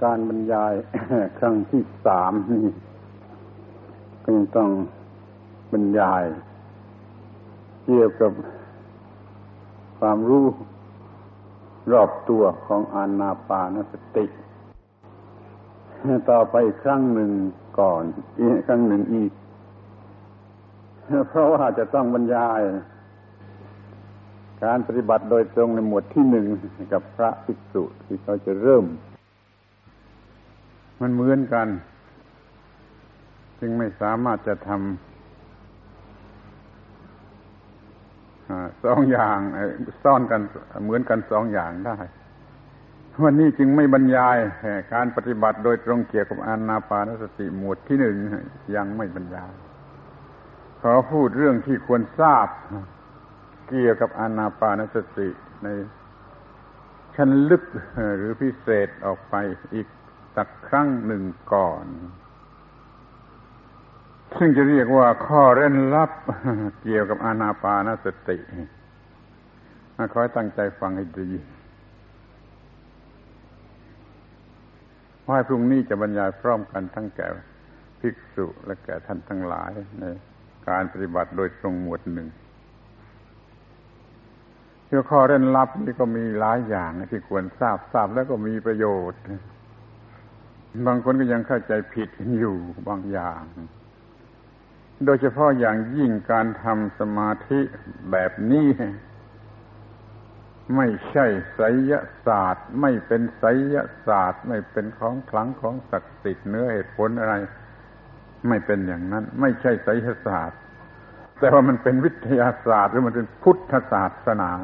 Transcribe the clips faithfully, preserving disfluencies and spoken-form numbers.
การบรรยาย ครั้งที่สามนี่ก็ต้องบรรยายเกี่ยวกับความรู้รอบตัวของอานาปานสติต่อไปครั้งหนึ่งก่อนอีกครั้งหนึ่งอีกเพราะว่าจะต้องบรรยายการปฏิบัติโดยตรงในหมวดที่หนึ่งกับพระภิกษุที่เขาจะเริ่มมันเหมือนกันจึงไม่สามารถจะทำสองอย่างซ่อนกันเหมือนกันสองอย่างได้วันนี้จึงไม่บรรยายการปฏิบัติโดยตรงเกี่ยวกับอานาปานสติหมวดที่หนึ่งยังไม่บรรยายขอพูดเรื่องที่ควรทราบเกี่ยวกับอานาปานสติในชั้นลึกหรือพิเศษออกไปอีกสักครั้งหนึ่งก่อนซึ่งจะเรียกว่าข้อเร้นลับเกี่ยวกับอานาปานสติขอให้ตั้งใจฟังให้ดีเพราะพรุ่งนี้จะบรรยายพร้อมกันทั้งแก่ภิกษุและแก่ท่านทั้งหลายในการปฏิบัติโดยตรงหมวดหนึ่งเรื่องข้อเร้นลับนี่ก็มีหลายอย่างที่ควรทราบทราบแล้วก็มีประโยชน์บางคนก็ยังเข้าใจผิดอยู่บางอย่างโดยเฉพาะอย่างยิ่งการทำสมาธิแบบนี้ไม่ใช่ไสยศาสตร์ไม่เป็นไสยศาสตร์ไม่เป็นของขลังของศักดิ์สิทธิ์เนื้อเหตุผลอะไรไม่เป็นอย่างนั้นไม่ใช่ไสยศาสตร์แต่ว่ามันเป็นวิทยาศาสตร์หรือมันเป็นพุทธศาสนา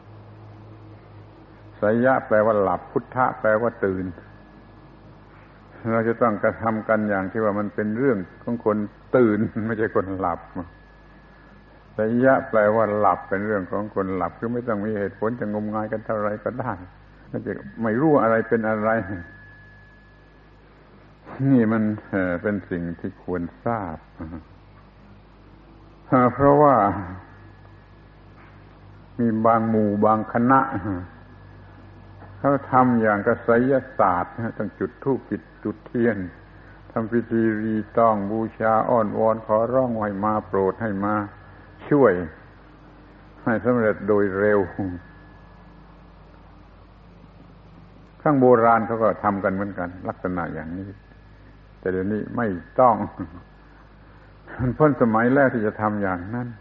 ไสยะแปลว่าหลับพุทธะแปลว่าตื่นเราจะต้องกระทำกันอย่างที่ว่ามันเป็นเรื่องของคนตื่นไม่ใช่คนหลับไสยะแปลว่าหลับเป็นเรื่องของคนหลับคือไม่ต้องมีเหตุผลจะงมงายกันเท่าไรก็ได้ไม่จะไม่รู้อะไรเป็นอะไรนี่มันเป็นสิ่งที่ควรทราบเพราะว่ามีบางหมู่บางคณะเขาทำอย่างกไสยศาสตร์ต้องจุดธูปจุดเทียนทำพิธีรีตองบูชาอ้อนวอนขอร้องให้มาโปรดให้มาช่วยให้สำเร็จโดยเร็วข้างโบราณเขาก็ทำกันเหมือนกันลักษณะอย่างนี้แต่เดี๋ยวนี้ไม่ต้องมันพ้นสมัยแล้วที่จะทำอย่างนั้น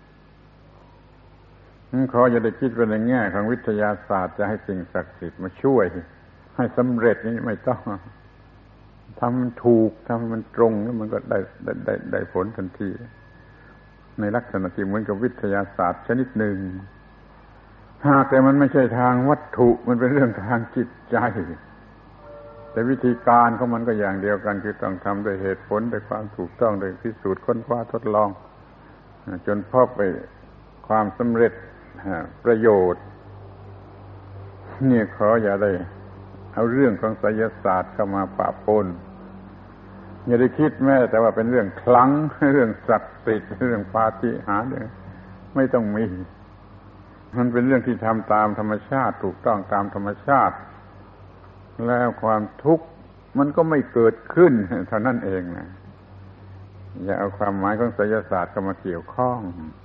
ขออย่าได้คิดไปในแง่ของวิทยาศาสตร์จะให้สิ่งศักดิ์สิทธิ์มาช่วยให้สำเร็จนี่ไม่ต้องทำมันถูกทำมันตรงนี่มันก็ได้ได้ได้ได้ผลทันทีในลักษณะที่เหมือนกับวิทยาศาสตร์ชนิดหนึ่งหากแต่มันไม่ใช่ทางวัตถุมันเป็นเรื่องทางจิตใจแต่วิธีการของมันก็อย่างเดียวกันคือต้องทำด้วยเหตุผลด้วยความถูกต้องโดยพิสูจน์ค้นคว้าทดลองจนพบไปความสำเร็จประโยชน์นี่ขออย่าได้เอาเรื่องของไสยศาสตร์เข้ามาปะปนอย่าได้คิดแม้แต่ว่าเป็นเรื่องคลังเรื่องศักดิ์สิทธิ์เรื่องปาฏิหาริย์ไม่ต้องมีมันเป็นเรื่องที่ทำตามธรรมชาติถูกต้องตามธรรมชาติแล้วความทุกข์มันก็ไม่เกิดขึ้นเท่านั้นเองนะอย่าเอาความหมายของไสยศาสตร์เข้ามาเกี่ยวข้อง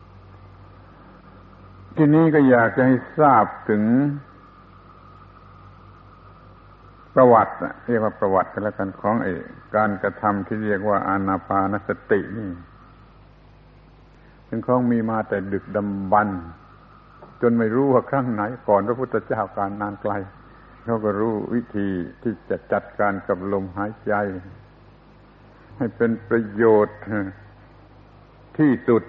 ทีนี้ก็อยากจะให้ทราบถึงประวัติเรียกว่าประวัติกันแล้วกันของไอ้การกระทำที่เรียกว่าอานาปานสตินี่เป็นของมีมาแต่ดึกดำบรรพ์จนไม่รู้ว่าครั้งไหนก่อนพระพุทธเจ้าการนานไกลเขาก็รู้วิธีที่จะจัดการกับลมหายใจให้เป็นประโยชน์ที่สุด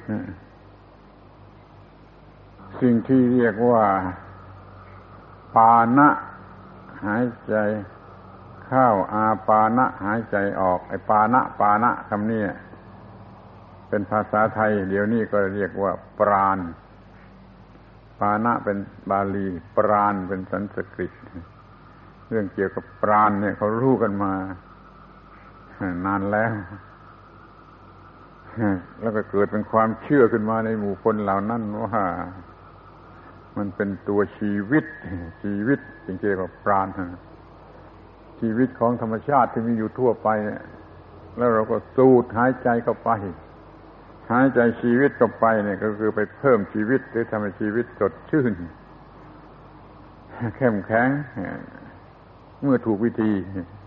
สิ่งที่เรียกว่าปานะหายใจเข้าอาปานะหายใจออกไอ้ปานะปานะคำนี้เป็นภาษาไทยเดี๋ยวนี้ก็เรียกว่าปราณปานะเป็นบาลีปราณเป็นสันสกฤตเรื่องเกี่ยวกับปราณเนี่ยเขารู้กันมานานแล้วแล้วก็เกิดเป็นความเชื่อขึ้นมาในหมู่คนเหล่านั้นว่ามันเป็นตัวชีวิตชีวิตจริงๆก็ปราณชีวิตของธรรมชาติที่มีอยู่ทั่วไปเนี่ยแล้วเราก็สูดหายใจเข้าไปหายใจชีวิตเข้าไปเนี่ยก็คือไปเพิ่มชีวิตหรือทำให้ชีวิตสดชื่นเข้มแข็งเมื่อถูกวิธี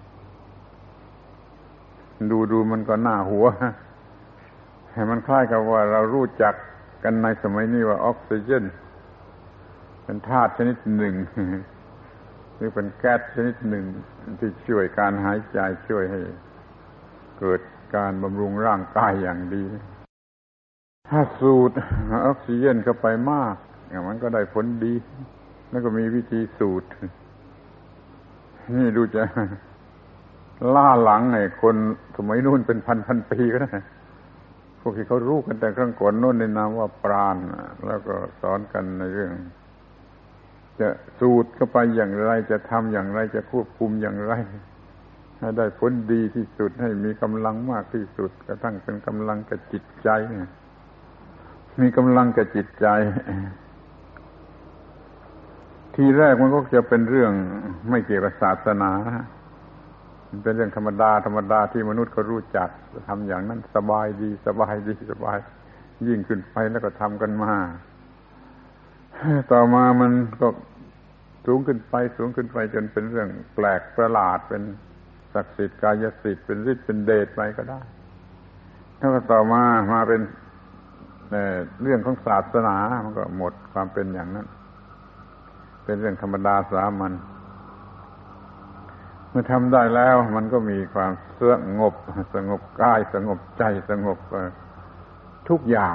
ดูดูมันก็น่าหัวมันคล้ายกับว่าเรารู้จักกันในสมัยนี้ว่าออกซิเจนเป็นธาตุชนิดหนึ่งหรือเป็นแก๊สชนิดหนึ่งที่ช่วยการหายใจช่วยให้เกิดการบำรุงร่างกายอย่างดีถ้าสูดออกซิเจนเข้าไปมากมันก็ได้ผลดีแล้วก็มีวิธีสูดนี่ดูจะล่าหลังไอ้คนสมัยนู้นเป็นพันๆปีก็ได้พวกที่เขารู้กันแต่ครั้งก่อนโน้นในนามว่าปราณแล้วก็สอนกันในเรื่องจะสูดเข้าไปอย่างไรจะทำอย่างไรจะควบคุมอย่างไรให้ได้ผลดีที่สุดให้มีกำลังมากที่สุดกระทั่งเป็นกำลังกับจิตใจมีกำลังกับจิตใจทีแรกมันก็จะเป็นเรื่องไม่เกี่ยวกับศาสนามันเป็นเรื่องธรรมดาธรรมดาที่มนุษย์ก็รู้จักทำอย่างนั้นสบายดีสบายดีสบายยิ่งขึ้นไปแล้วก็ทำกันมาต่อมามันก็สูงขึ้นไปสูงขึ้นไปจนเป็นเรื่องแปลกประหลาดเป็นศักดิ์สิทธิ์กายสิทธิ์เป็นฤทธิ์เป็นเดชไปก็ได้แล้วก็ต่อมามาเป็นเรื่องของศาสนามันก็หมดความเป็นอย่างนั้นเป็นเรื่องธรรมดาสามัญเมื่อทำได้แล้วมันก็มีความสงบสงบกายสงบใจสงบทุกอย่าง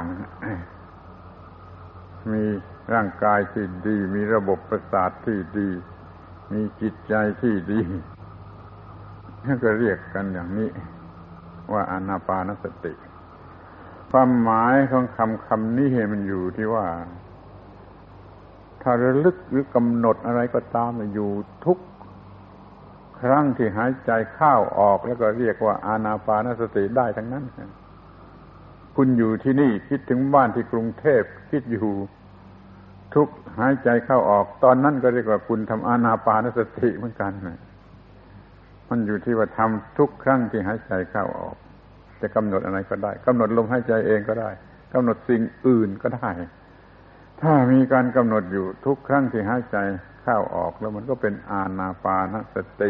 มีร่างกายที่ดีมีระบบประสาทที่ดีมีจิตใจที่ดีก็เรียกกันอย่างนี้ว่าอานาปานสติความหมายของคำคำนี้มันอยู่ที่ว่าถ้าระลึกหรือกำหนดอะไรก็ตามอยู่ทุกครั้งที่หายใจเข้าออกแล้วก็เรียกว่าอานาปานสติได้ทั้งนั้นคุณอยู่ที่นี่คิดถึงบ้านที่กรุงเทพคิดอยู่ทุกหายใจเข้าออกตอนนั้นก็เรียกว่าคุณทำอานาปานสติเหมือนกันมันอยู่ที่ว่าทำทุกครั้งที่หายใจเข้าออกจะกำหนดอะไรก็ได้กำหนดลมหายใจเองก็ได้กำหนดสิ่งอื่นก็ได้ถ้ามีการกำหนดอยู่ทุกครั้งที่หายใจเข้าออกแล้วมันก็เป็นอานาปานสติ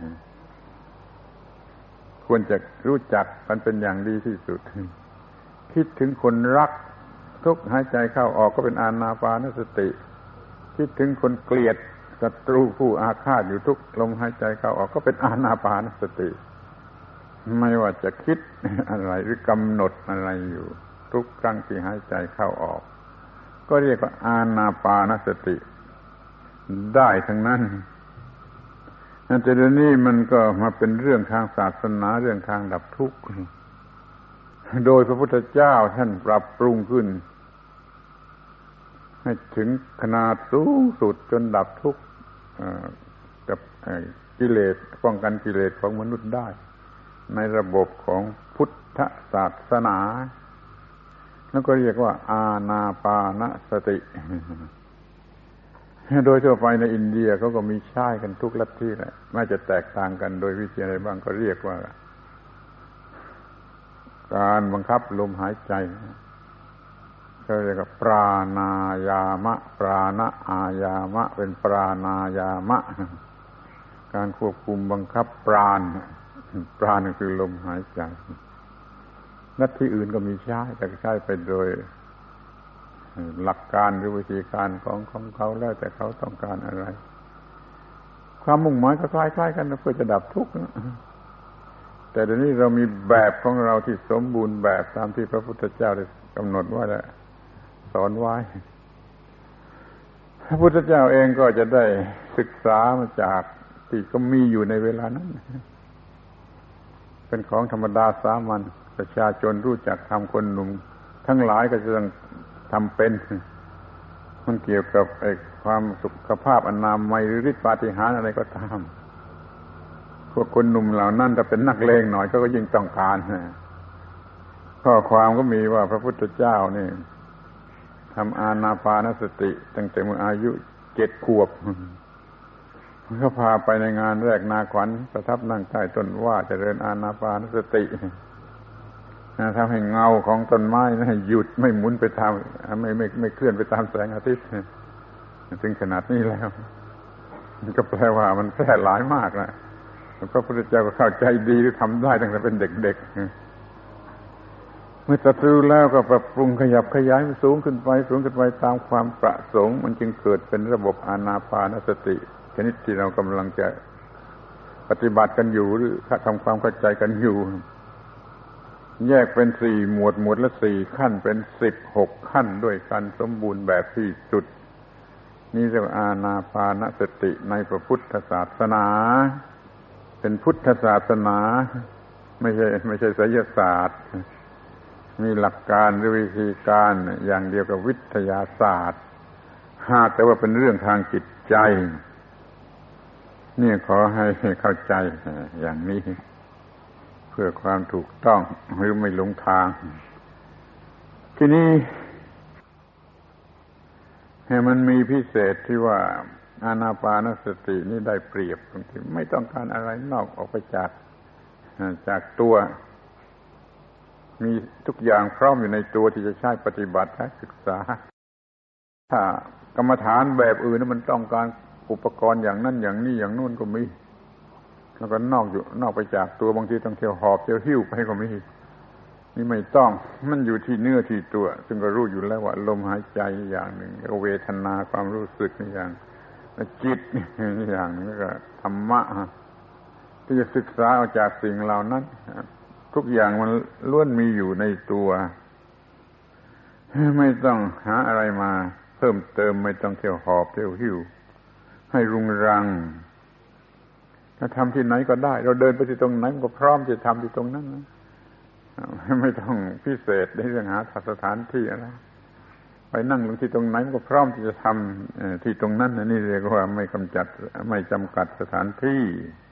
ควรจะรู้จักกันเป็นอย่างดีที่สุดคิดถึงคนรักทุกหายใจเข้าออกก็เป็นอานาปานสติคิดถึงคนเกลียดศัตรูผู้อาฆาตอยู่ทุกลมหายใจเข้าออกก็เป็นอานาปานสติไม่ว่าจะคิดอะไรหรือกำหนดอะไรอยู่ทุกครั้งที่หายใจเข้าออกก็เรียกว่าอานาปานสติได้ทั้งนั้นแต่เดี๋ยวนี้มันก็มาเป็นเรื่องทางศาสนาเรื่องทางดับทุกข์โดยพระพุทธเจ้าท่านปรับปรุงขึ้นให้ถึงขนาดสูงสุดจนดับทุกข์กับกิเลสป้องกันกิเลสของมนุษย์ได้ในระบบของพุทธศาสนาแล้วก็เรียกว่าอานาปานสติโดยทั่วไปในอินเดียเขาก็มีใช้กันทุกลัทธิแหละไม่จะแตกต่างกันโดยวิธีอะไรบ้างก็เรียกว่าการบังคับลมหายใจเขาเรียกว่าปราณายามะปราณอายามะเป็นปราณายามะการควบคุมบังคับปราณปราณคือลมหายใจลัทธิอื่นก็มีใช้แต่ใช้ไปโดยหลักการหรือวิธีการของของเขาแล้วแต่เขาต้องการอะไรความมุ่งหมายก็คล้ายๆกันเพื่อจะดับทุกข์แต่เดี๋ยวนี้เรามีแบบของเราที่สมบูรณ์แบบตามที่พระพุทธเจ้าได้กำหนดไว้และสอนไว้พระพุทธเจ้าเองก็จะได้ศึกษามาจากที่ก็มีอยู่ในเวลานั้นเป็นของธรรมดาสามัญประชาชนรู้จักทำคนหนุ่มทั้งหลายก็จะต้องทำเป็นมันเกี่ยวกับไอ้ความสุขภาพอนามัยหรือฤทธิ์ปาฏิหาริย์อะไรก็ตามพวกคนหนุ่มเหล่านั้นถ้าเป็นนักเลงหน่อยก็ยิ่งต้องการข้อความก็มีว่าพระพุทธเจ้านี่ทำอานาปานสติตั้งแต่เมื่ออายุเจ็ดขวบพเขาพาไปในงานแรกนาขวัญประทับนั่งใต้ต้นว่าเจริญอานาปานสติทำให้เงาของต้นไม้นะหยุดไม่หมุนไปตามไม่ไม่ไม่เคลื่อนไปตามแสงอาทิตย์ถึงขนาดนี้แล้วมันก็แปลว่ามันแพร่หลายมากนะพระพุทธเจ้าก็เข้าใจดีที่ทำได้ตั้งแต่เป็นเด็กๆเมื่อตรัสรู้แล้วก็ปรับปรุงขยับขยายมันสูงขึ้นไปสูงขึ้นไปตามความประสงค์มันจึงเกิดเป็นระบบอานาปานสติชนิดที่เรากำลังจะปฏิบัติกันอยู่หรือทำความเข้าใจกันอยู่แยกเป็นสี่หมวดหมวดละสี่ขั้นเป็นสิบหกขั้นด้วยกันสมบูรณ์แบบที่สุดนี่เรียกว่าอานาปานสติในพระพุทธศาสนาเป็นพุทธศาสนาไม่ใช่ไม่ใช่ไสยศาสตร์มีหลักการหรือวิธีการอย่างเดียวกับวิทยาศาสตร์หากแต่ว่าเป็นเรื่องทางจิตใจนี่ขอให้เข้าใจอย่างนี้เพื่อความถูกต้องหรือไม่หลงทางทีนี้ให้มันมีพิเศษที่ว่าอานาปานสตินี่ได้เปรียบตรงที่ไม่ต้องการอะไรนอกออกไปจากจากตัวมีทุกอย่างพร้อมอยู่ในตัวที่จะใช้ปฏิบัติและศึกษาถ้ากรรมฐานแบบอื่นนั้นมันต้องการอุปกรณ์อย่างนั้นอย่างนี้อย่างนู้นก็มีแล้วก็นอกอยู่นอกไปจากตัวบางทีต้องเที่ยวหอบเที่ยวหิ้วไปก็มีนี่ไม่ต้องมันอยู่ที่เนื้อที่ตัวซึ่งก็รู้อยู่แล้วว่าลมหายใจอย่างหนึ่งเวทนาความรู้สึกอย่างจิตอย่างนี้ก็ธรรมะที่จะศึกษาเอาจากสิ่งเหล่านั้นทุกอย่างมันล้วนมีอยู่ในตัวไม่ต้องหาอะไรมาเพิ่มเติมไม่ต้องเที่ยวหอบเที่ยวหิ้วให้รุงรังถ้าทำที่ไหนก็ได้เราเดินไปที่ตรงไหนก็พร้อมจะทำที่ตรงนั้นนะไม่ต้องพิเศษในเรื่องหาสถานที่อะไรไปนั่งลงที่ตรงไหนก็พร้อมที่จะทำที่ตรงนั้นนี่เรียกว่าไม่กำจัดไม่จำกัดสถานที่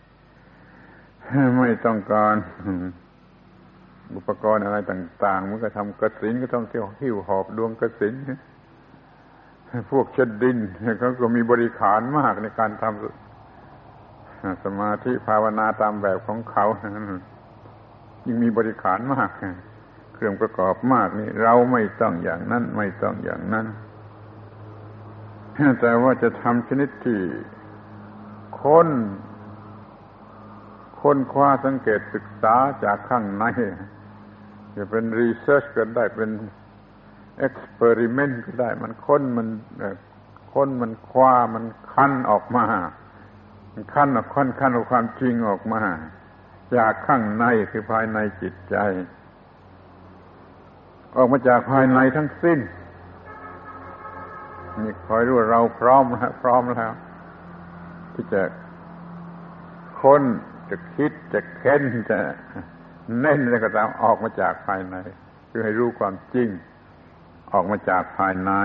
ไม่ต้องการอุปกรณ์อะไรต่างๆมันก็ทำกสิณก็ต้องเที่ยวหิ้วหอบดวงกสิณพวกชดินเขาก็มีบริขารมากในการทำสมาธิภาวนาตามแบบของเขายิ่งมีบริขารมากเครื่องประกอบมากนี่เราไม่ต้องอย่างนั้นไม่ต้องอย่างนั้นแต่ว่าจะทำชนิดที่ค้นค้นคว้าสังเกตศึกษาจากข้างในจะเป็นรีเสิร์ชก็ได้เป็นเอ็กซ์เพริเมนต์ก็ได้มันค้นมันค้นมันคว้ามันคั้นออกมามันคั้นออกคั้นคั้นเอาความจริงออกมาจากข้างในคือภายในจิตใจออกมาจากภายในทั้งสิ้นนี่คอยรู้ว่าเราพร้อมแล้วพร้อมแล้วที่จะค้นจะคิดจะเค้นจะเน้นอะไรก็ตามออกมาจากภายในคือให้รู้ความจริงออกมาจากภายใน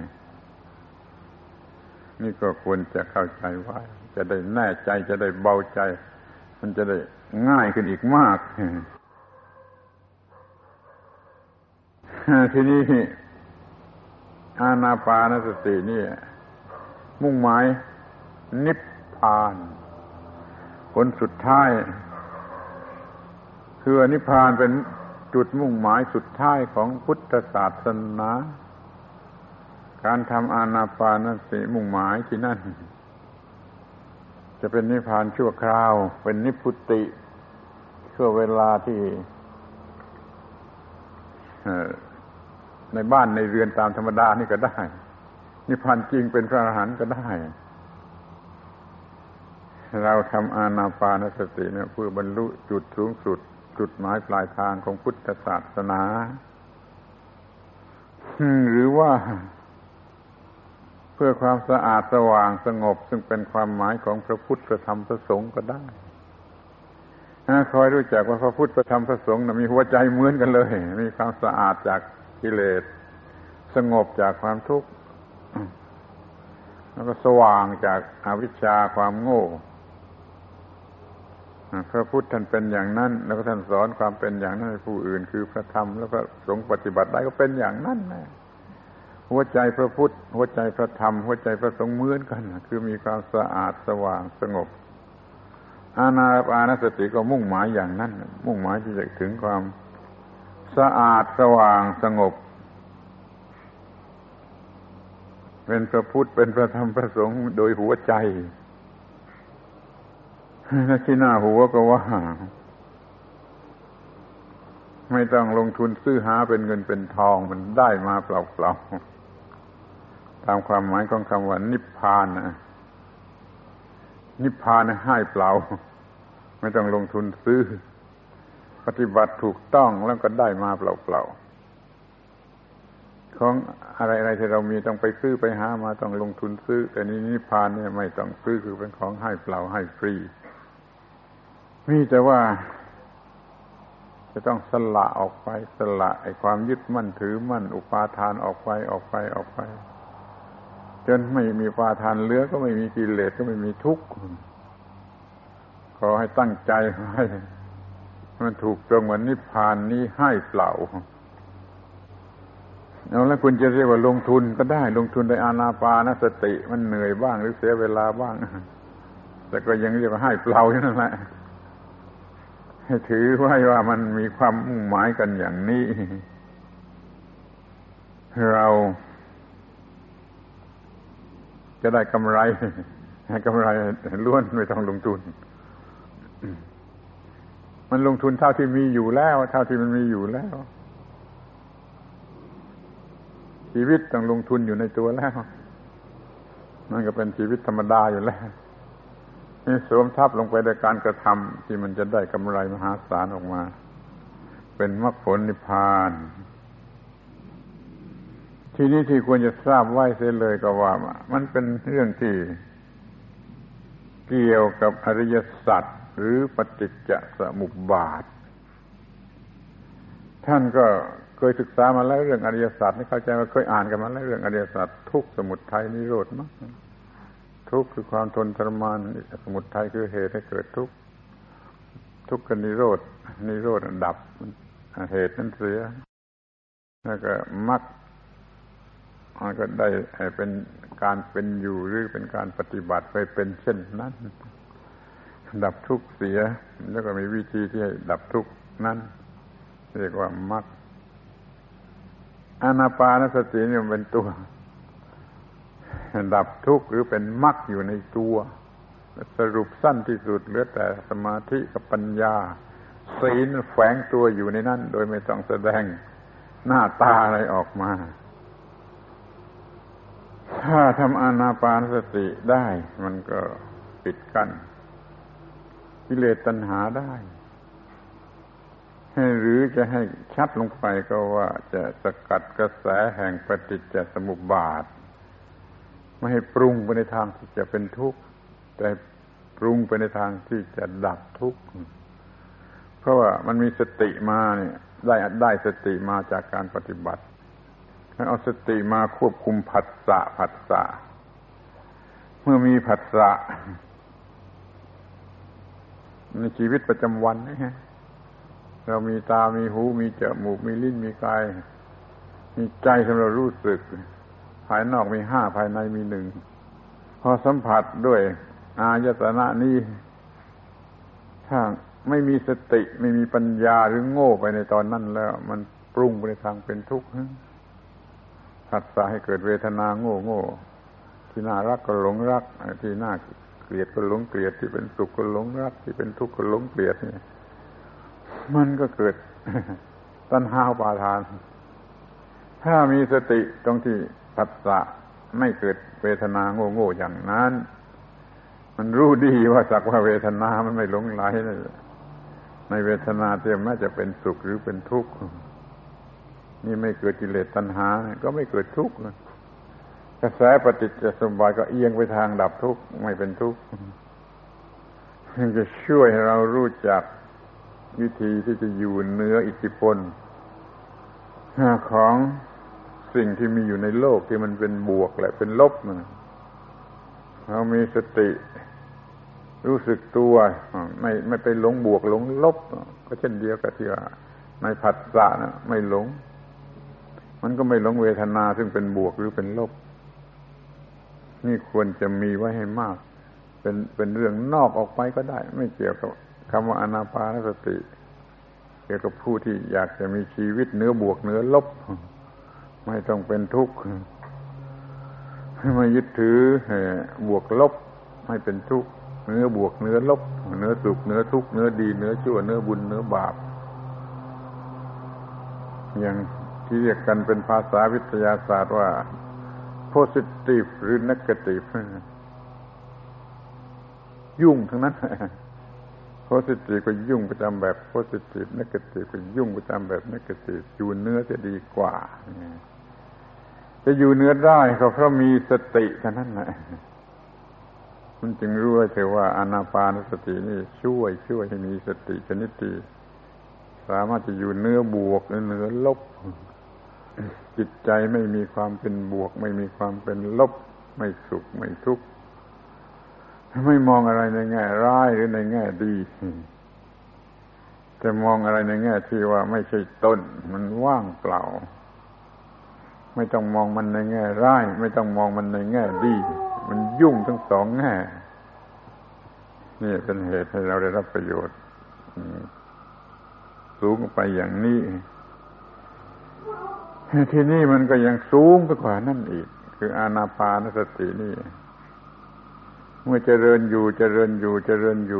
นี่ก็ควรจะเข้าใจไว้จะได้แน่ใจจะได้เบาใจมันจะได้ง่ายขึ้นอีกมากทีนี้อานาปานสตินี่มุ่งหมายนิพพานผลสุดท้ายคือนิพพานเป็นจุดมุ่งหมายสุดท้ายของพุทธศาสนาการทำอานาปานสติมุ่งหมายที่นั่นจะเป็นนิพพานชั่วคราวเป็นนิพพุติชั่วเวลาที่ในบ้านในเรือนตามธรรมดานี่ก็ได้นิพพานจริงเป็นพระอรหันต์ก็ได้เราทำอานาปานสติเนี่ยเพื่อบรรลุจุดสูงสุดจุดหมายปลายทางของพุทธศาสนาหรือว่าเพื่อความสะอาดสว่างสงบซึ่งเป็นความหมายของพระพุทธพระธรรมพระสงฆ์ก็ได้คอยรู้จักว่าพระพุทธพระธรรมพระสงฆ์มีหัวใจเหมือนกันเลยมีความสะอาดจากกิเลสสงบจากความทุกข์แล้วก็สว่างจากอวิชชาความโง่พระพุทธท่านเป็นอย่างนั้นแล้วก็ท่านสอนความเป็นอย่างนั้นให้ผู้อื่นคือพระธรรมแล้วก็สงฆ์ปฏิบัติได้ก็เป็นอย่างนั้นนะหัวใจพระพุทธหัวใจพระธรรมหัวใจพระสงฆ์เหมือนกันคือมีความสะอาดสว่างสงบอานาปานสติก็มุ่งหมายอย่างนั้นมุ่งหมายที่จะถึงความสะอาดสว่างสงบเป็นพระพุทธเป็นพระธรรมพระสงฆ์โดยหัวใจที่หน้าหัวก็ว่าไม่ต้องลงทุนซื้อหาเป็นเงินเป็นทองมันได้มาเปล่าๆตามความหมายของคำว่านิพพานนะนิพพานให้เปล่าไม่ต้องลงทุนซื้อปฏิบัติถูกต้องแล้วก็ได้มาเปล่าๆของอะไรๆที่เรามีต้องไปซื้อไปหามาต้องลงทุนซื้อแต่นี้นิพพานเนี่ยไม่ต้องซื้อคือเป็นของให้เปล่าให้ฟรีมีแต่ว่าจะต้องสละออกไปสละไอ้ความยึดมั่นถือมั่นอุปาทานออกไปออกไปออกไปจนไม่มีอุปาทานเหลือก็ไม่มีกิเลสก็ไม่มีทุกข์ขอให้ตั้งใจไว้มันถูกตรงว่านิพพานนี้ให้เปล่าเอาแล้วคุณจะเรียกว่าลงทุนก็ได้ลงทุนในอานาปานสติมันเหนื่อยบ้างหรือเสียเวลาบ้างแต่ก็ยังเรียกว่าให้เปล่าอยู่นั่นแหละให้ถือไว้ว่ามันมีความมุ่งหมายกันอย่างนี้เราจะได้กำไรกำไรล้วนไม่ต้องลงทุนมันลงทุนเท่าที่มีอยู่แล้วเท่าที่มันมีอยู่แล้วชีวิตต้องลงทุนอยู่ในตัวแล้วนั่นก็เป็นชีวิตธรรมดาอยู่แล้วนี่สวมทับลงไปในการกระทำที่มันจะได้กำไรมหาศาลออกมาเป็นมรรคผลนิพพานทีนี้ที่ควรจะทราบไว้เสียเลยก็ว่ามันเป็นเรื่องที่เกี่ยวกับอริยสัจหรือปฏิจจสมุปบาทท่านก็เคยศึกษามาแล้วเรื่องอริยสัจนี่เข้าใจว่าเคยอ่านกันมาแล้วเรื่องอริยสัจทุกข์สมุทัยนิโรธมรรคทุกข์คือความทนทรมานสมุทัยคือเหตุให้เกิดทุกข์ทุกข์กับนิโรธนิโรธดับเหตุนั้นเสียแล้วก็มรรคมันก็ได้เป็นการเป็นอยู่หรือเป็นการปฏิบัติไปเป็นเช่นนั้นดับทุกข์เสียแล้วก็มีวิธีที่ให้ดับทุกข์นั้นเรียกว่ามรรคอานาปานสตินี่มันเป็นตัวดับทุกข์หรือเป็นมรรคอยู่ในตัวสรุปสั้นที่สุดเหลือแต่สมาธิกับปัญญาศีลแฝงตัวอยู่ในนั้นโดยไม่ต้องแสดงหน้าตาอะไรออกมาถ้าทำอานาปานสติได้มันก็ปิดกั้นกิเลสตัณหาได้หรือจะให้ชัดลงไปก็ว่าจะสกัดกระแสแห่งปฏิจจสมุปบาทไม่ให้ปรุงไปในทางที่จะเป็นทุกข์แต่ปรุงไปในทางที่จะดับทุกข์เพราะว่ามันมีสติมาเนี่ยได้ได้สติมาจากการปฏิบัติให้เอาสติมาควบคุมผัสสะผัสสะเมื่อมีผัสสะในชีวิตประจำวันนะฮะเรามีตามีหูมีจมูกมีลิ้นมีกายมีใจสำหรับรู้สึกภายนอกมีห้าภายในมีหนึ่งพอสัมผัสด้วยอายตนะนี้ถ้าไม่มีสติไม่มีปัญญาหรือโง่ไปในตอนนั้นแล้วมันปรุงไปในทางเป็นทุกข์ผัสสะให้เกิดเวทนาโง่โง่ที่น่ารักก็หลงรักที่น่าเกลียดก็หลงเกลียดที่เป็นสุขก็หลงรักที่เป็นทุกข์ก็หลงเกลียดนี่มันก็เกิดตัณหาอุปาทานถ้ามีสติตรงที่ผัสสะไม่เกิดเวทนาโง่ๆอย่างนั้นมันรู้ดีว่าสักว่าเวทนามันไม่หลงไหลในเวทนาที่แม้จะเป็นสุขหรือเป็นทุกข์นี่ไม่เกิดกิเลสตัณหาก็ไม่เกิดทุกข์กระแสปฏิจจสมุปบาทก็เอียงไปทางดับทุกข์ไม่เป็นทุกข์มันจะช่วยให้เรารู้จักวิธีที่จะอยู่เหนืออิทธิพลของสิ่งที่มีอยู่ในโลกที่มันเป็นบวกและเป็นลบเรามีสติรู้สึกตัวไม่ไม่ไปหลงบวกหลงลบก็เช่นเดียวกับที่ว่าในผัสสะนะไม่หลงมันก็ไม่หลงเวทนาซึ่งเป็นบวกหรือเป็นลบนี่ควรจะมีไว้ให้มากเป็นเป็นเรื่องนอกออกไปก็ได้ไม่เกี่ยวกับคำว่าอานาปานสติเกี่ยวกับผู้ที่อยากจะมีชีวิตเหนือบวกเหนือลบไม่ต้องเป็นทุกข์ไม่ยึดถือบวกลบไม่เป็นทุกข์เนื้อบวกเนื้อลบเนื้อสุขเนื้อทุกข์เนื้อดีเนื้อชั่วเนื้อบุญเนื้อบาปอย่างที่เรียกกันเป็นภาษาวิทยาศาสตร์ว่า positive หรือ negative ยุ่งทั้งนั้น positive ก็ยุ่งประจำแบบ positive negative ก็ยุ่งประจำแบบ negative อยู่เนื้อจะดีกว่าจะอยู่เนื้อได้ก็เพราะมีสติเท่านั้นแหละมันจึงรู้ว่าเถอะว่าอานาปานสตินี่ช่วยช่วยให้มีสติชนิดที่สามารถจะอยู่เนื้อบวกหรือเนื้อลบจิตใจไม่มีความเป็นบวกไม่มีความเป็นลบไม่สุขไม่ทุกข์ไม่มองอะไรในแง่ร้ายหรือในแง่ดีจะมองอะไรในแง่ที่ว่าไม่ใช่ตนมันว่างเปล่าไม่ต้องมองมันในแง่ร้ายไม่ต้องมองมันในแง่ดีมันยุ่งทั้งสองแง่นี่เป็นเหตุให้เราได้รับประโยชน์สูงไปอย่างนี้ที่นี่มันก็ยังสูงไปกว่านั่นอีกคืออานาปานสตินี่เมื่อเจริญอยู่เจริญอยู่เจริญอยู่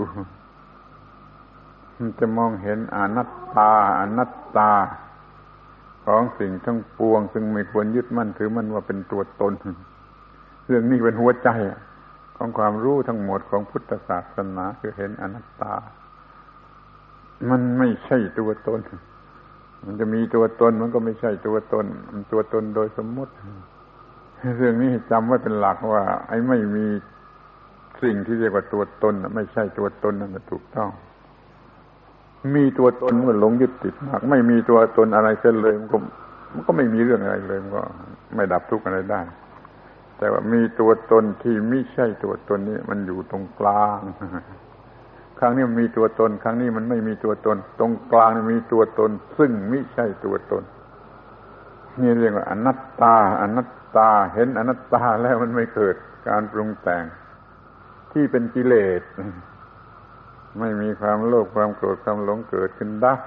มันจะมองเห็นอนัตตาอนัตตาของสิ่งทั้งปวงซึ่งไม่ควรยึดมั่นถือมันว่าเป็นตัวตนเรื่องนี้เป็นหัวใจของความรู้ทั้งหมดของพุทธศาสนาคือเห็นอนัตตามันไม่ใช่ตัวตนมันจะมีตัวตนมันก็ไม่ใช่ตัวตนมันตัวตนโดยสมมติเรื่องนี้จำไว้เป็นหลักว่าไอ้ไม่มีสิ่งที่เรียกว่าตัวตนไม่ใช่ตัวตนนั่นถูกต้องมีตัวตนมันหลงยึดติดมากไม่มีตัวตนอะไรเสียเลยมันก็มันก็ไม่มีเรื่องอะไรเลยมันก็ไม่ดับทุกข์อะไรได้แต่ว่ามีตัวตนที่ไม่ใช่ตัวตนนี้มันอยู่ตรงกลางครั้งนี้มันมีตัวตนครั้งนี้มันไม่มีตัวตนตรงกลางมีตัวตนซึ่งไม่ใช่ตัวตนนี่เรียกว่าอนัตตาอนัตตาเห็นอนัตตาแล้วมันไม่เกิดการปรุงแต่งที่เป็นกิเลสไม่มีความโลภความโกรธความหลงเกิดขึ้นได้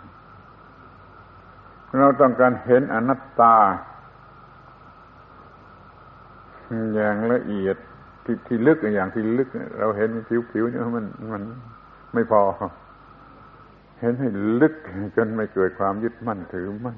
เราต้องการเห็นอนัตตาอย่างละเอียดที่ที่ลึกอย่างที่ลึกเราเห็นผิวๆเนี่ยมันมันไม่พอเห็นให้ลึกจนไม่เกิดความยึดมั่นถือมั่น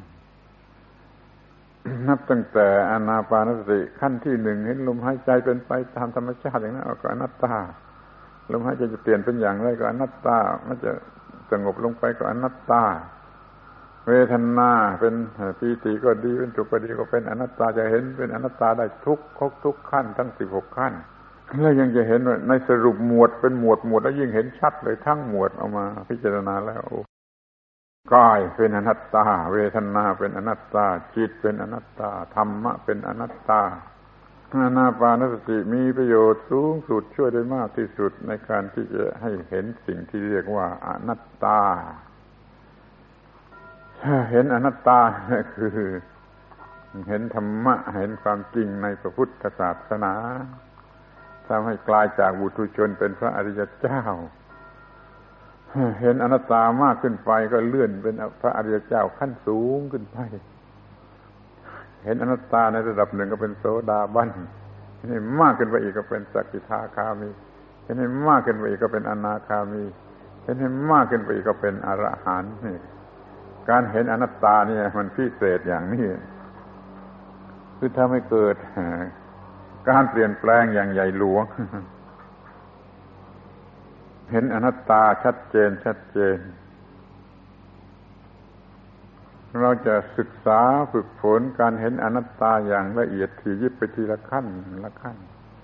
นับตั้งแต่อานาปานสติขั้นที่หนึ่งเห็นลมหายใจเป็นไปตามธรรมชาติอย่างนั้นก็อนัตตาลมหายใจจะเปลี่ยนเป็นอย่างไรก็อนัตตามันจะสงบลงไปก็อนัตตาเวทนาเป็นปีติก็ดีเป็นสุขก็ดีก็เป็นอนัตตาจะเห็นเป็นอนัตตาได้ทุกทุกขั้นทั้งสิบหกขั้นแล้วยังจะเห็นว่าในสรุปหมวดเป็นหมวดหมวดแล้วยิ่งเห็นชัดเลยทั้งหมวดเอามาพิจารณาแล้วกายเป็นอนัตตาเวทนาเป็นอนัตตาจิตเป็นอนัตตาธรรมะเป็นอนัตตาอานาปานสติมีประโยชน์สูงสุดช่วยได้มากที่สุดในการที่จะให้เห็นสิ่งที่เรียกว่าอนัตตาเห็นอนัตตาคือเห็นธรรมะเห็นความจริงในพระพุทธศาสนาทำให้กลายจากบุถุชนเป็นพระอริยเจ้าเห็นอนัตตามากขึ้นไปก็เลื่อนเป็นพระอริยเจ้าขั้นสูงขึ้นไปเห็นอนัตตาในระดับหนึ่งก็เป็นโสดาบันเห็นมากขึ้นไปอีกก็เป็นสกิทาคามีเห็นมากขึ้นไปอีกก็เป็นอนาคามีเห็นมากขึ้นไปอีกก็เป็นอรหันต์นี่การเห็นอนัตตาเนี่ยมันพิเศษอย่างนี้คือทำให้เกิดการเปลี่ยนแปลงอย่างใหญ่หลวงเห็นอนัตตาชัดเจนชัดเจนเราจะศึกษาฝึกฝนการเห็นอนัตตาอย่างละเอียดถี่ยิบไปทีละขั้นละขั้น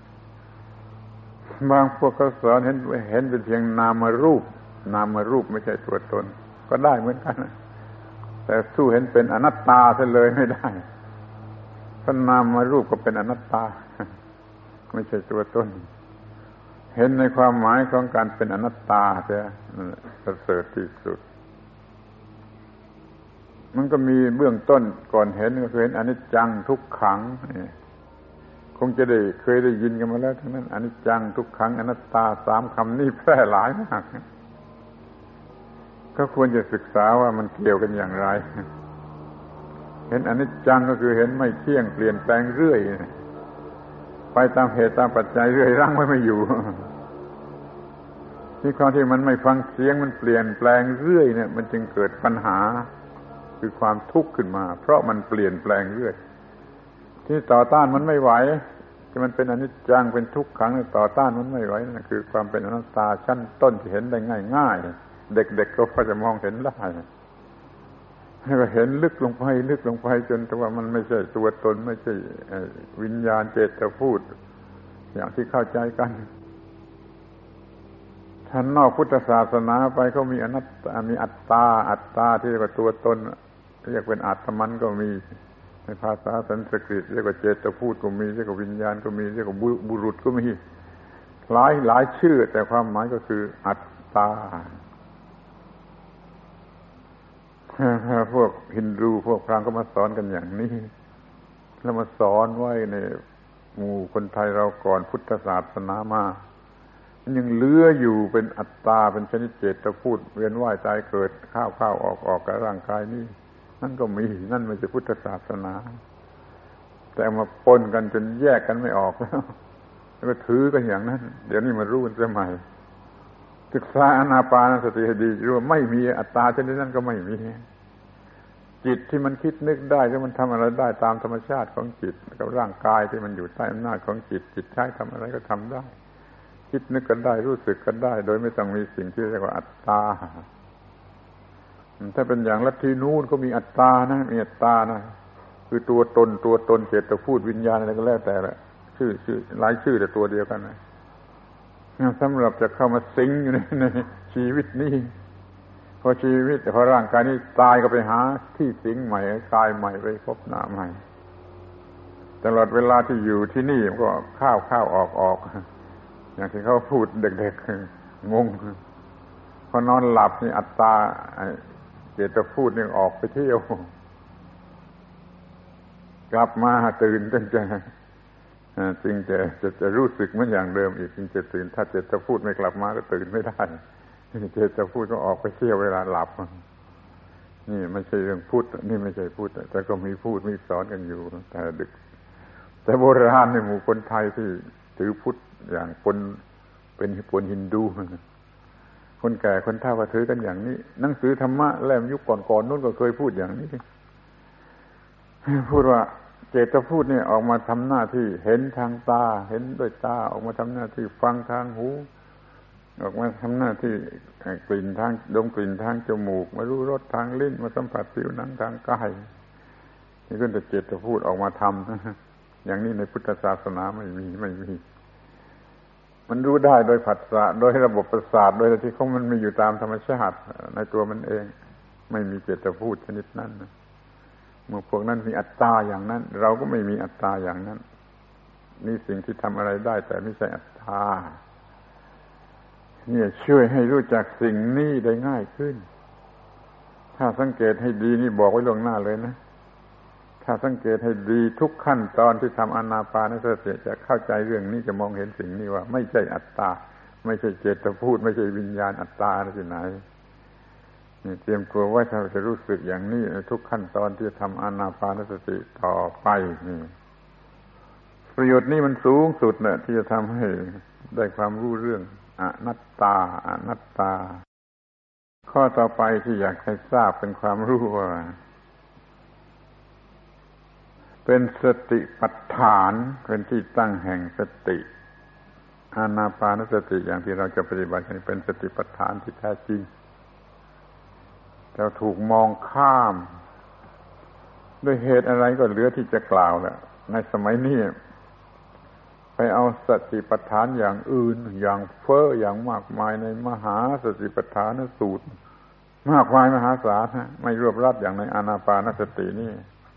บางพวกเขาสอนเห็นเห็นเป็นเพียงนามรูปนามรูปไม่ใช่ตัวตนก็ได้เหมือนกันแต่สู้เห็นเป็นอนัตตาซะเลยไม่ได้เพราะนามรูปก็เป็นอนัตตาไม่ใช่ตัวตนเห็นในความหมายของการเป็นอนัตตาเสียประเสริฐที่สุดมันก็มีเบื้องต้นก่อนเห็นก็คือเห็นอนิจจังทุกขังคงจะได้เคยได้ยินกันมาแล้วทั้งนั้นอนิจจังทุกขังอนัตตาสามคำนี้แพร่หลายมากก็ควรจะศึกษาว่ามันเกี่ยวกันอย่างไรเห็นอนิจจังก็คือเห็นไม่เที่ยงเปลี่ยนแปลงเรื่อยไปตามเหตุตามปัจจัยเรื่อยรั้งไว้ไม่อยู่ที่ความที่มันไม่ฟังเสียงมันเปลี่ยนแปลงเรื่อยเนี่ยมันจึงเกิดปัญหาคือความทุกข์ขึ้นมาเพราะมันเปลี่ยนแปลงเรื่อยที่ต่อต้านมันไม่ไหวที่มันเป็นอนิจจังเป็นทุกขังต่อต้านมันไม่ไหวนั่นคือความเป็นอนัตตาชั้นต้นที่เห็นได้ง่ายๆเด็กๆก็พอจะมองเห็นได้ให้ก็เห็นลึกลงไปลึกลงไปจนแต่ว่ามันไม่ใช่ตัวตนไม่ใช่วิญญาณเจตพูดอย่างที่เข้าใจกันท่านนอกพุทธศาสนาไปเขามีอนัตตามีอัตตาอัตตาที่เรียกว่าตัวตนเรียกเป็นอาตมันก็มีในภาษาสันสกฤตเรียกว่าเจตพูดก็มีเรียกว่าวิญญาณก็มีเรียกว่าบุรุษก็มีหลายหลายชื่อแต่ความหมายก็คืออัตตาพวกฮินดูพวกพราหมณ์ก็มาสอนกันอย่างนี้แล้วมาสอนไว้ในหมู่คนไทยเราก่อนพุทธศาสนามามันยังเหลืออยู่เป็นอัตตาเป็นชนิดเจตพูดเวียนว่ายตายเกิดข้าวข้าวออกออกกับร่างกายนี่นั่นก็มีนั่นไม่ใช่พุทธศาสนาแต่มาปนกันจนแยกกันไม่ออกแล้วแล้วก็ถือกันอย่างนั้นเดี๋ยวนี้มารู้กันใหม่ศึกษาอานาปานสติให้ดีรู้ว่าไม่มีอัตตาชนิดนั้นก็ไม่มีจิตที่มันคิดนึกได้ที่มันทำอะไรได้ตามธรรมชาติของจิตกับร่างกายที่มันอยู่ใต้อำนาจของจิตจิตใช้ทำอะไรก็ทำได้คิดนึกกันได้รู้สึกกันได้โดยไม่ต้องมีสิ่งที่เรียกว่าอัตตาถ้าเป็นอย่างลัทธินู้นก็มีอัตตานะมีอัตตานะคือตัวตนตัวตนเจตพูดวิญญาณอะไรก็แล้วแต่ละชื่อชื่อหลายชื่อแต่ตัวเดียวกันนะสำหรับจะเข้ามาสิงอยู่ในในชีวิตนี้พอชีวิตพอร่างกายนี้ตายก็ไปหาที่สิงใหม่กายใหม่ไปพบหน้าใหม่ตลอดเวลาที่อยู่ที่นี่มันก็เข้าเข้าออกออกอย่างที่เขาพูดเด็กๆงงพอนอนหลับนี่อัตตาเจตพูดนี่ออกไปเที่ยวกลับมาตื่นจนจะจึงจะจะจะรู้สึกเหมือนอย่างเดิมอีกจึงจะตื่นถ้าเจตพูดไม่กลับมาก็ตื่นไม่ได้เจตพูดก็ออกไปเที่ยวเวลาหลับนี่ไม่ใช่เรื่องพูดนี่ไม่ใช่พูดแต่ก็มีพูดมีสอนกันอยู่แต่ดึกแต่โบราณในหมู่คนไทยที่ถือพุทธอย่างคนเป็นคนฮินดูคนแก่คนเฒ่าก็ถือกันอย่างนี้หนังสือธรรมะเล่มยุคก่อนๆนู้นก็เคยพูดอย่างนี้พูดว่าเจตพูดเนี่ยออกมาทำหน้าที่เห็นทางตาเห็นด้วยตาออกมาทำหน้าที่ฟังทางหูออกมาทำหน้าที่กลิ่นทางดมกลิ่นทางจมูกมารู้รสทางลิ้นมาสัมผัสผิวหนังทางกายนี่ก็จะเจตพูดออกมาทำอย่างนี้ในพุทธศาสนาไม่มีไม่มีมันรู้ได้โดยผัสสะโดยระบบประสาทโดยที่เขามันมีอยู่ตามธรรมชาติในตัวมันเองไม่มีเจตพูดชนิดนั้นเมื่อพวกนั้นมีอัตตาอย่างนั้นเราก็ไม่มีอัตตาอย่างนั้นนี่สิ่งที่ทำอะไรได้แต่ไม่ใช่อัตตาเนี่ยช่วยให้รู้จักสิ่งนี้ได้ง่ายขึ้นถ้าสังเกตให้ดีนี่บอกไว้ล่วงหน้าเลยนะถ้าสังเกตให้ดีทุกขั้นตอนที่ทำอานาปานสติจะเข้าใจเรื่องนี้จะมองเห็นสิ่งนี้ว่าไม่ใช่อัตตาไม่ใช่เจตพูดไม่ใช่วิญญาณอัตตาที่ไหนนี่เตรียมตัวไว้ถ้าจะรู้สึกอย่างนี้ทุกขั้นตอนที่ทำอานาปานสติต่อไปนี่ประโยชน์นี้มันสูงสุดเนี่ยที่จะทำให้ได้ความรู้เรื่องอนัตตาอนัตตาข้อต่อไปที่อยากให้ทราบเป็นความรู้ว่าเป็นสติปัฏฐานเป็นที่ตั้งแห่งสติอานาปานสติอย่างที่เราจะปฏิบัติกันเป็นสติปัฏฐานที่แท้จริงเราถูกมองข้ามด้วยเหตุอะไรก็เหลือที่จะกล่าวแล้วในสมัยนี้ไปเอาสติปัฏฐานอย่างอื่นอย่างเฟ้ออย่างมากมายในมหาสติปัฏฐานสูตรมากมายมหาศาลไม่รวบรัดอย่างในอานาปานสตินี่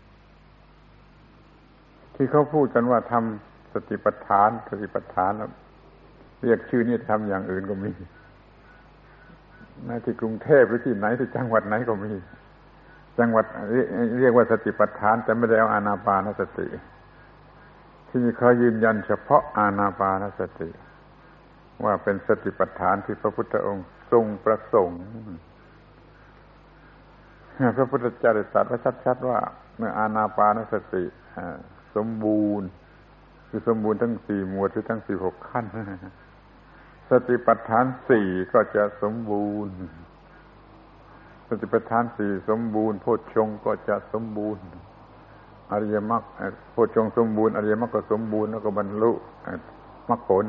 ที่เขาพูดกันว่าทำสติปัฏฐานสติปัฏฐานเรียกชื่อนี้ทำอย่างอื่นก็มีในที่กรุงเทพหรือที่ไหนที่จังหวัดไหนก็มีจังหวัดเรียกว่าสติปัฏฐานแต่ไม่ได้เอาอานาปานสติที่นี่เขายืนยันเฉพาะอานาปานสติว่าเป็นสติปัฏฐานที่พระพุทธองค์ทรงประสงค์พระพุทธเจ้าได้ตรัสไว้ชัดๆว่าเมื่ออานาปานสติสมบูรณ์คือสมบูรณ์ทั้งสี่หมวดหรือทั้งสี่หกขั้นสติปัฏฐานสี่ก็จะสมบูรณ์สติปัฏฐานสี่สมบูรณ์โพชฌงค์ก็จะสมบูรณ์อริยมรรคโพชฌงค์สมบูรณ์อริยมรรคก็สมบูรณ์แล้วก็บรรลุมรรคผล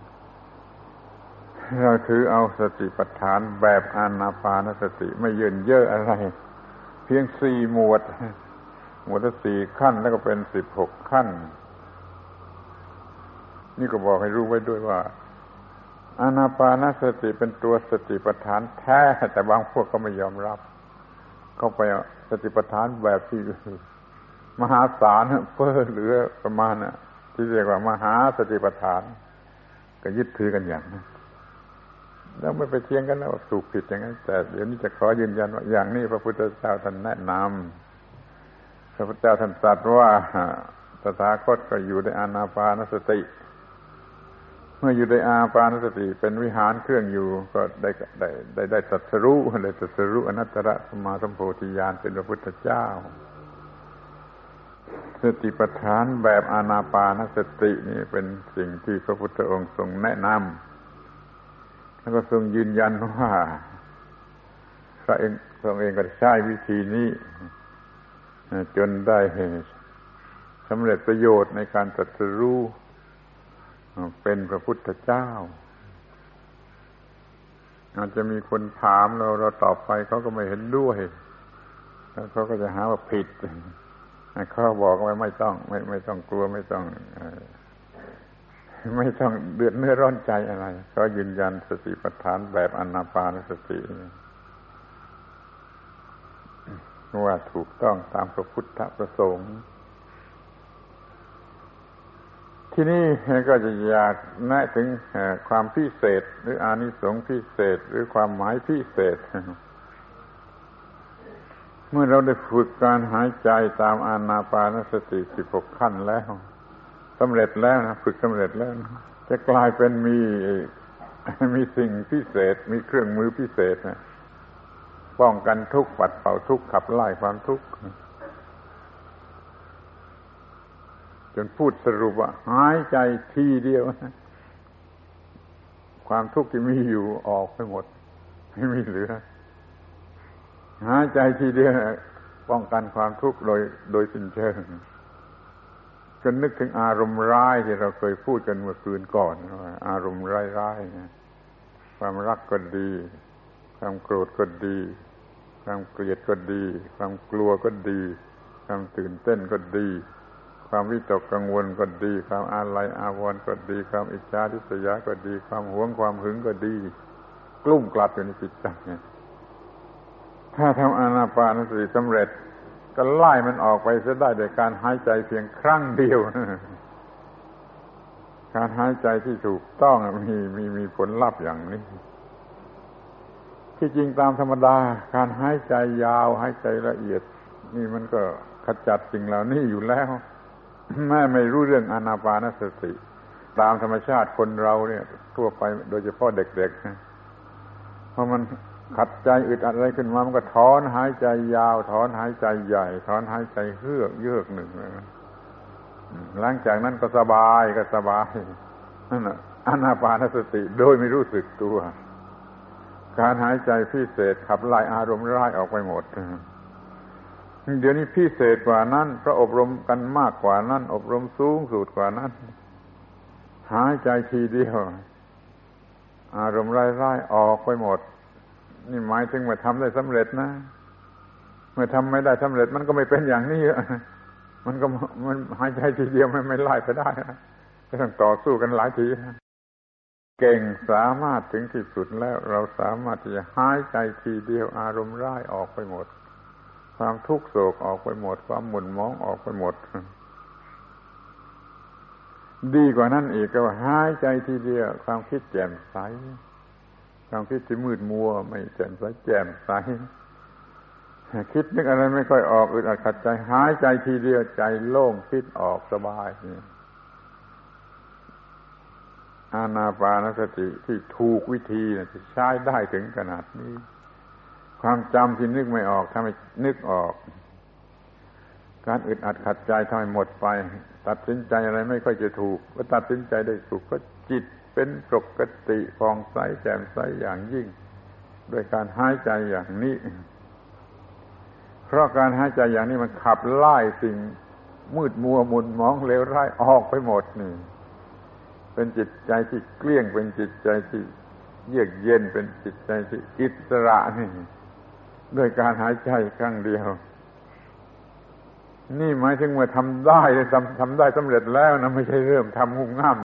เราถือเอาสติปัฏฐานแบบอานาปานสติไม่เยินเยอะอะไรเพียงสี่หมวดหมวดละสี่ขั้นแล้วก็เป็นสิบหกขั้นนี่ก็บอกให้รู้ไว้ด้วยว่าอานาปานสติเป็นตัวสติปัฏฐานแท้แต่บางพวกก็ไม่ยอมรับเข้าไปสติปัฏฐานแบบที่มหาศาลเพ้อเหลือประมาณน่ะที่เรียกว่ามหาสติปัฏฐานก็ยึดถือกันอย่างนั้นแล้วไม่ไปเถียงกันแล้วว่าถูกผิดอย่างนั้นแต่เดี๋ยวนี้จะขอยืนยันว่าอย่างนี้พระพุทธเจ้าท่านแนะนำพระพุทธเจ้าท่านตรัสว่าตถาคตก็อยู่ในอานาปานสติเมื่ออยู่ในอานาปานสติเป็นวิหารเครื่องอยู่ก็ได้ได้ได้ได้ตรัสรู้ได้ตรัสรู้อนัตตรสัมมาสัมโพธิญาณเป็นพระพุทธเจ้าสติปัฏฐานแบบอานาปานสตินี่เป็นสิ่งที่พระพุทธองค์ทรงแนะนำแล้วก็ทรงยืนยันว่าพระเองทรงเองก็ใช้วิธีนี้จนได้สำเร็จประโยชน์ในการตรัสรู้เป็นพระพุทธเจ้าอาจจะมีคนถามเราเราตอบไปเขาก็ไม่เห็นด้วยแล้วเขาก็จะหาว่าผิดเขาบอกว่าไม่ต้องไม่ไม่ต้องกลัวไม่ต้องไม่ต้องเดือดเนื้อร้อนใจอะไรก็ยืนยันสติปัฏฐานแบบอานาปานสติว่าถูกต้องตามพระพุทธประสงค์ที่นี่ก็จะอยากแนะถึงความพิเศษหรืออานิสงส์พิเศษหรือความหมายพิเศษเมื่อเราได้ฝึกการหายใจตามอานาปานสติสิบหกขั้นแล้วสำเร็จแล้วนะฝึกสำเร็จแล้วนะจะกลายเป็นมีมีสิ่งพิเศษมีเครื่องมือพิเศษนะป้องกันทุกข์ปัดเป่าทุกข์ขับไล่ความทุกข์จนพูดสรุปว่าหายใจทีเดียวความทุกข์ที่มีอยู่ออกไปหมดไม่มีเหลือหายใจทีเดียวป้องกันความทุกข์โดยโดยสิ้นเชิงจนนึกถึงอารมณ์ร้ายที่เราเคยพูดกันเมื่อคืนก่อนว่าอารมณ์ร้ายๆนะความรักก็ดีความโกรธก็ดีความเกลียดก็ดีความกลัวก็ดีความตื่นเต้นก็ดีความวิตกกังวลก็ดีความอาลัยอาวรณ์ก็ดีความอิจฉาริษยาก็ดีความหวงความหึงก็ดีกลุ่มกลัดอยู่ในจิตใจถ้าทำอานาปานสติสำเร็จก็ไล่มันออกไปเสียได้โดยการหายใจเพียงครั้งเดียวการหายใจที่ถูกต้องมีมีมีผลลัพธ์อย่างนี้ที่จริงตามธรรมดาการหายใจยาวหายใจละเอียดนี่มันก็ขจัดสิ่งเหล่านี้อยู่แล้วแม่ไม่รู้เรื่องอานาปานสติตามธรรมชาติคนเราเนี่ยทั่วไปโดยเฉพาะเด็กๆเพราะมันขัดใจอึดอัดอะไรขึ้นมามันก็ถอนหายใจยาวถอนหายใจใหญ่ถอนหายใจเฮือกเยือกหนึ่งหลังจากนั้นก็สบายก็สบายนั่นน่ะอานาปานสติโดยไม่รู้สึกตัวการหายใจพิเศษขับไล่อารมณ์ร้ายออกไปหมดเดี๋ยวนี้พิเศษกว่านั้นเพราะอบรมกันมากกว่านั้นอบรมสูงสุดกว่านั้นหายใจทีเดียวอารมณ์ร้ายๆออกไปหมดนี่หมายถึงว่าทำได้สำเร็จนะเมื่อทำไม่ได้สำเร็จมันก็ไม่เป็นอย่างนี้มันก็มันหายใจทีเดียวมันไม่ไล่ไปได้ต้องต่อสู้กันหลายทีเก่งสามารถถึงที่สุดแล้วเราสามารถที่จะหายใจทีเดียวอารมณ์ร้ายออกไปหมดความทุกข์โศกออกไปหมดความหม่นหมองออกไปหมดดีกว่านั้นอีกก็ว่าหายใจทีเดียวความคิดแจ่มใสความคิดที่มืดมัวไม่แจ่มใสแจ่มใสคิดนึกอะไรไม่ค่อยออกอึดอัดขัดใจหายใจทีเดียวใจโล่งคิดออกสบายนี่อานาปานสติที่ถูกวิธีนะจะใช้ได้ถึงขนาดนี้ความจำที่นึกไม่ออกทำให้นึกออกการอึดอัดขัดใจทำให้หมดไปตัดสินใจอะไรไม่ค่อยจะถูกก็ตัดสินใจได้ถูกก็จิตเป็นปกติผ่องใสแจ่มใสอย่างยิ่งด้วยการหายใจอย่างนี้เพราะการหายใจอย่างนี้มันขับไล่สิ่งมืดมัวหม่นหมองเลวร้ายออกไปหมดนี่เป็นจิตใจที่เกลี้ยงเป็นจิตใจที่เยือกเย็นเป็นจิตใจที่อิสระนี่ด้วยการหายใจครั้งเดียวนี่หมายถึงว่าทำได้ทำทำได้สำเร็จแล้วนะไม่ใช่เริ่มทำงุ่มง่าม